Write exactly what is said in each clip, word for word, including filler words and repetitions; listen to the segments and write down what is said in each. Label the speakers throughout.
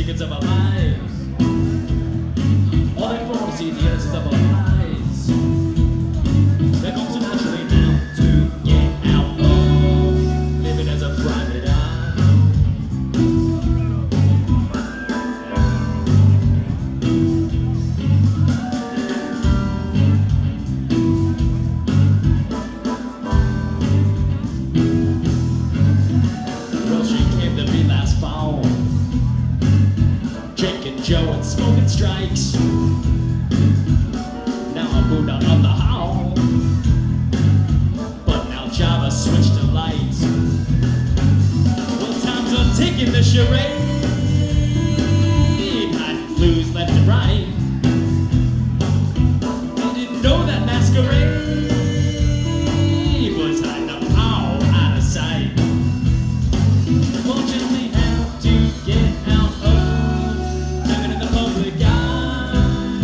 Speaker 1: tickets of our lives. All they want to see the answers of our lives. They're going to naturally now to get out of living as a private eye. Well, she came to me last fall, drinking Joe and smoking strikes. Now I moved out of the hall, but now Java switched to lights. Well, times are ticking the charade, hiding clues left and right. I didn't know that masquerade was hiding up all out of sight. Won't gently have to get out of living in the public eye.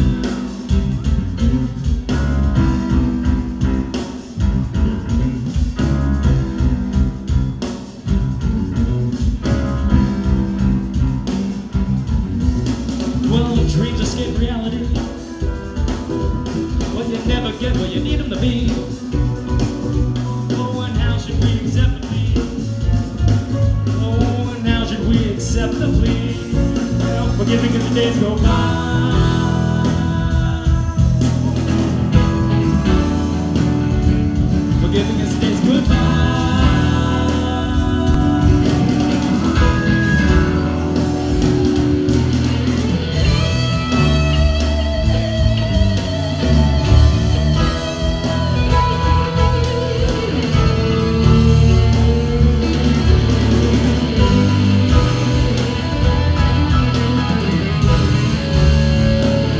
Speaker 1: Well, dreams escape reality. Well, you never get where you need them to be. Oh, and how should we accept the plea? Oh, and how should we accept the plea? Well, forgiving as the days go by. Forgiving as the days go by.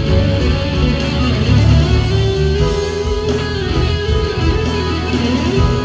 Speaker 1: Thank you.